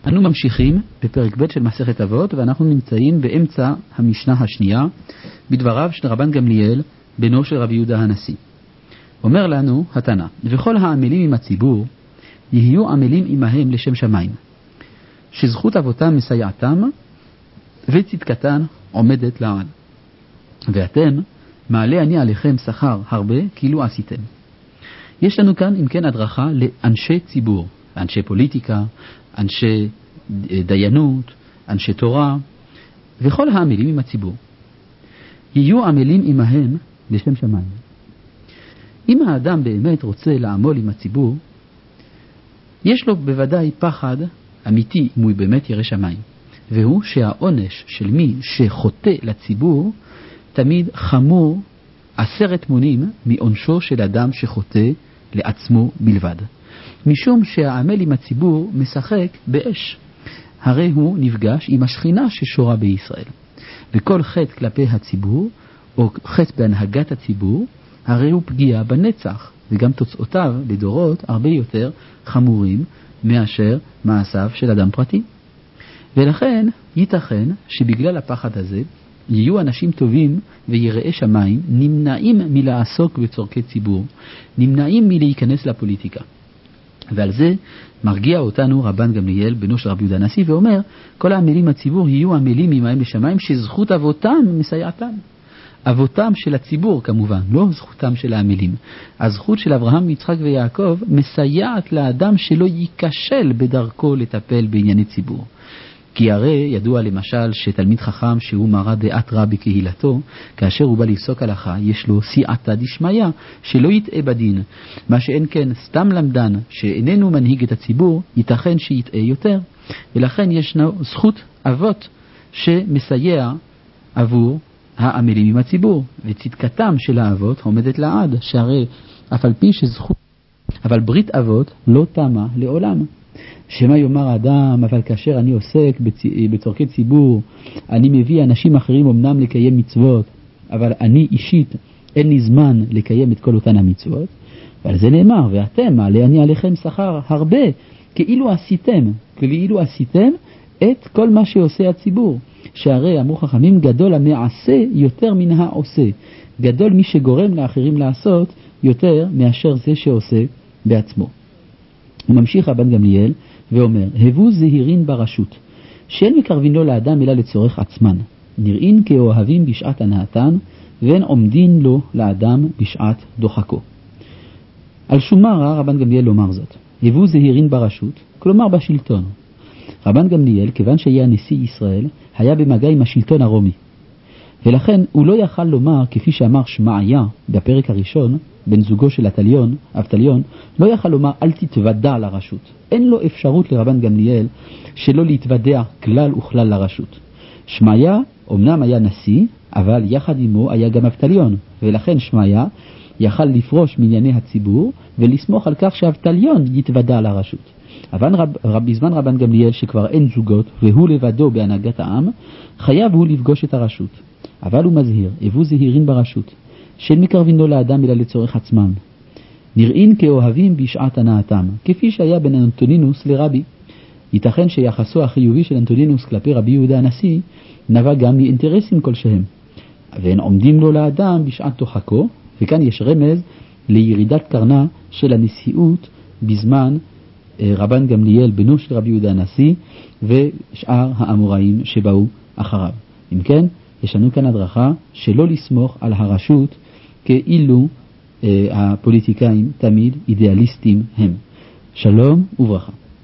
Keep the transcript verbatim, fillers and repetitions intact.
אנו ממשיכים בפרק ב' של מסכת אבות, ואנחנו נמצאים באמצע המשנה השנייה, בדבריו של רבן גמליאל, בנו של רבי יהודה הנשיא. אומר לנו התנא, וכל העמלים עם הציבור, יהיו עמלים עמהם לשם שמיים, שזכות אבותם מסייעתם, וצדקתן עומדת לעד. ואתם, מעלה אני עליכם שכר הרבה, כאילו עשיתם. יש לנו כאן, אם כן, הדרכה לאנשי ציבור, אנשי פוליטיקה, אנשי דיינות, אנשי תורה, וכל העמלים עם הציבור. יהיו עמלים עמהם לשם שמיים. אם האדם באמת רוצה לעמול עם הציבור, יש לו בוודאי פחד אמיתי אם הוא באמת ירא שמיים. והוא שהעונש של מי שחוטא לציבור תמיד חמור עשרת מונים מעונשו של אדם שחוטא לעצמו בלבד. משום שהעמל עם הציבור משחק באש. הרי הוא נפגש עם השכינה ששורה בישראל. וכל חטא כלפי הציבור, או חטא בהנהגת הציבור, הרי הוא פגיעה בנצח, וגם תוצאותיו לדורות הרבה יותר חמורים מאשר מעשיו של אדם פרטי. ולכן ייתכן שבגלל הפחד הזה, יהיו אנשים טובים ויראי שמיים נמנעים מלעסוק בצורכי ציבור, נמנעים מלהיכנס לפוליטיקה. ועל זה מרגיע אותנו רבן גמליאל בנו של רבי יהודה הנשיא ואומר, כל העמלים הציבור יהיו עמלים עמהם לשמיים שזכות אבותם מסייעתם. אבותם של הציבור כמובן, לא זכותם של העמלים. הזכות של אברהם, יצחק ויעקב מסייעת לאדם שלא ייכשל בדרכו לטפל בענייני ציבור. כי הרי ידוע למשל שתלמיד חכם שהוא מרא דעת רע בקהילתו, כאשר הוא בא לפסוק הלכה, יש לו סייעתא דשמיא, שלא יטעה בדין. מה שאין כן סתם למדן שאיננו מנהיג את הציבור, ייתכן שיטעה יותר. ולכן ישנה זכות אבות שמסייע עבור העמלים עם הציבור. וצדקתם של האבות עומדת לעד, שהרי אף על פי שזכות, אבל ברית אבות לא תמה לעולם. שמה יאמר האדם, אבל כאשר אני עוסק בצורכי ציבור, אני מביא אנשים אחרים אמנם לקיים מצוות, אבל אני אישית אין לי זמן לקיים את כל אותן המצוות. ועל זה נאמר, ואתם מעלה אני עליכם שכר הרבה, כאילו עשיתם, כאילו עשיתם את כל מה שעושה הציבור. שהרי אמרו חכמים, גדול המעשה יותר מן העושה, גדול מי שגורם לאחרים לעשות יותר מאשר זה שעושה בעצמו. הוא ממשיך רבן גמליאל ואומר, הבו זהירין ברשות, שאין מקרבין לו לאדם אלא לצורך עצמן, נראים כאוהבים בשעת הנאתן, ואין עומדין לו לאדם בשעת דוחקו. על שום מה רע רבן גמליאל לומר זאת? הבו זהירין ברשות, כלומר בשלטון. רבן גמליאל, כיוון שהיה נשיא ישראל, היה במגע עם השלטון הרומי. ולכן הוא לא יכל לומר, כפי שאמר שמעיה בפרק הראשון, בן זוגו של אבטליון, אבטליון, לא יכל לומר אל תתוודע לרשות. אין לו אפשרות לרבן גמליאל שלא להתוודע כלל וכלל לרשות. שמעיה אמנם היה נשיא, אבל יחד עמו היה גם אבטליון, ולכן שמעיה יכל לפרוש מענייני הציבור ולסמוך על כך שאבטליון יתוודע לרשות. אבל רב, רב, בזמן רבן גמליאל שכבר אין זוגות והוא לבדו בהנהגת העם, חייב הוא לפגוש את הרשות. אבל הוא מזהיר, הבו זהירין ברשות, שאין מקרבין לו לאדם אלא לצורך עצמם, נראים כאוהבים בשעת הנאתם, כפי שהיה בין אנטונינוס לרבי. ייתכן שיחסו החיובי של אנטונינוס כלפי רבי יהודה הנשיא נבע גם מאינטרסים כלשהם, ואין עומדים לו לאדם בשעת דוחקו. וכאן יש רמז לירידת קרנה של הנשיאות בזמן רבן גמליאל בנו של רבי יהודה הנשיא ושאר האמוראים שבאו אחריו. אם כן, יש לנו כאן הדרכה שלא לסמוך על הרשות כאילו אה, הפוליטיקאים תמיד אידיאליסטים הם. שלום וברכה.